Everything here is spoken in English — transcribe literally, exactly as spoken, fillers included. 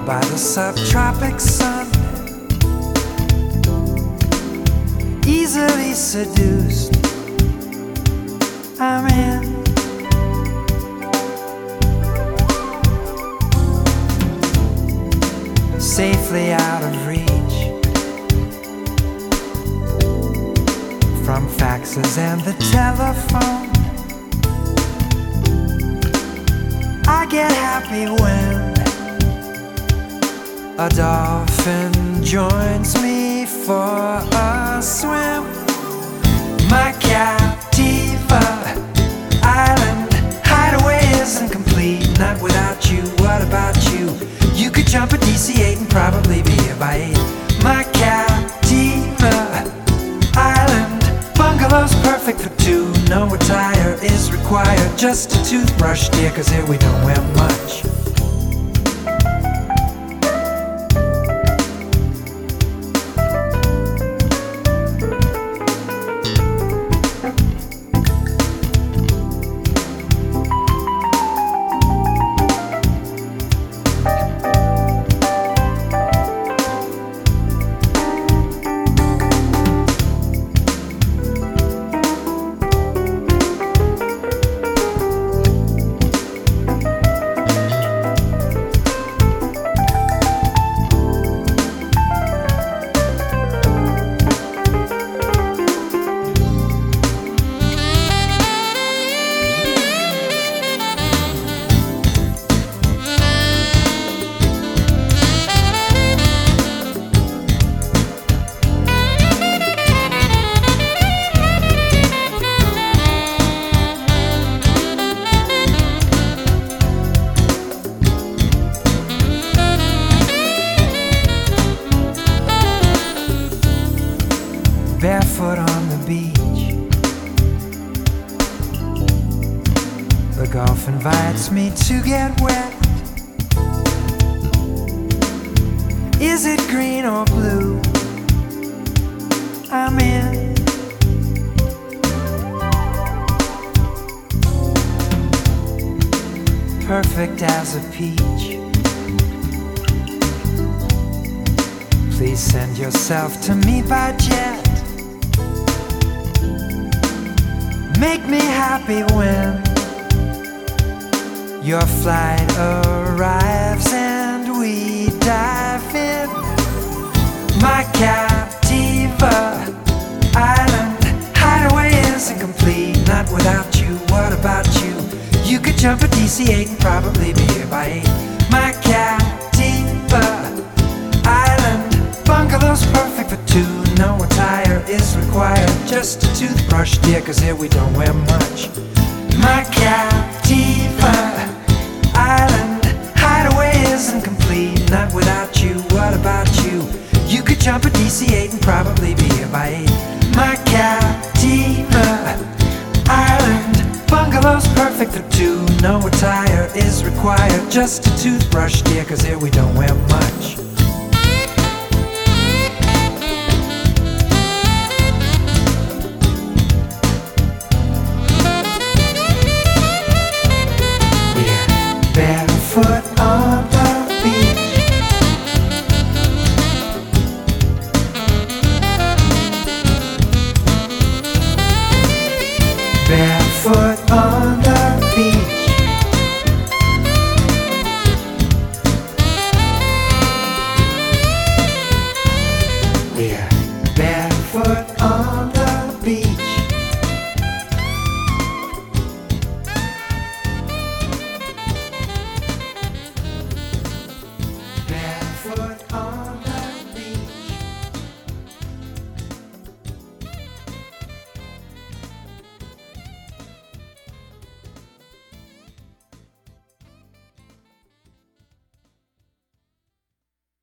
by the subtropic sun, easily seduced, I'm in. Safely out of reach from faxes and the telephone. I get happy when a dolphin joins me for a swim. My Captiva Island hideaway isn't complete, not without you. What about you? You could jump a D C eight and probably be here by eight. My Captiva Island bungalow's perfect for two. No attire is required, just a toothbrush, dear, 'cause here we don't wear much. Barefoot on the beach, the Gulf invites me to get wet. Is it green or blue? I'm in. Perfect as a peach. Please send yourself to me by jet. Make me happy when your flight arrives and we dive in. My Captiva Island hideaway isn't complete, not without you. What about you? You could jump a D C eight and probably be here by eight. My Captiva Island bungalow's perfect for two. No attire is required, just a toothbrush, dear, 'cause here we don't wear much. My Captiva Island hideaway isn't complete, not without you. What about you? You could jump a D C eight and probably be here by eight. My Captiva Island bungalow's perfect for two. No attire is required, just a toothbrush, dear, 'cause here we don't wear much. Bear